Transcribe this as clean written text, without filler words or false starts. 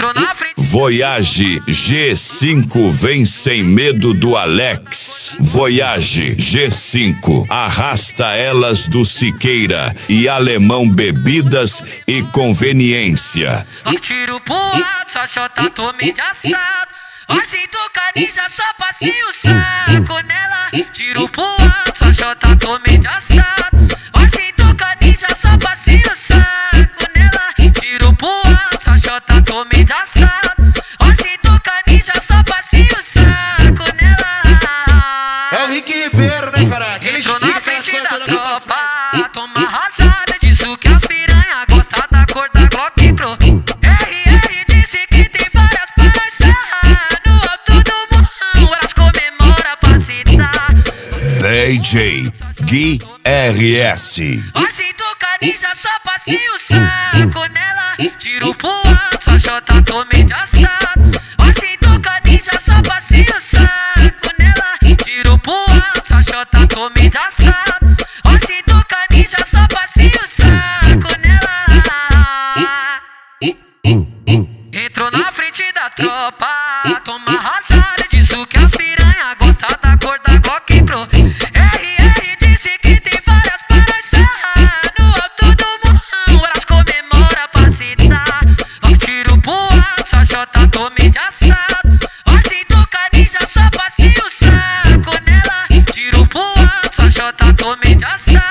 Entrou na frente. Voyage G5 vem sem medo do Alex. Voyage G5 arrasta elas do Siqueira e Alemão Bebidas e Conveniência. Tiro pro alto, só chota, tome de assado. Hoje do canija, só passinho o saco nela. Tiro pro alto, só chota, tome de assado. Hoje do canija, só passinho o saco nela. Tiro pro alto, só chota, tome de assado. Hoje do canija, só passinho o saco nela. É o Rick Ribeiro, né, cara? Ele entrou explica na frente aquelas da coisas todas tropa, toma rajada. Disso que as piranha gosta da cor da Glock Pro. RR disse que tem várias paradas no alto do morrão, elas comemora pra citar. DJ Gui RS. Hoje do canija, só passinho o saco nela. Tiro pro alto, só chota, tome de assado. Hoje do canija, só passinho o saco nela. Tiro pro alto, só chota, tome de assado. Hoje do canija, só passinho o saco nela. Entrou na frente da tropa, toma rajada. Disso que as piranha gosta da cor da Glock Pro. RR disse que tem várias paradas no alto do morrão, elas comemora pra citar. Tiro pro alto, só chota, tome de assado. Hoje do canija, só passinho o saco nela. Tiro pro alto, só chota, tome de assado.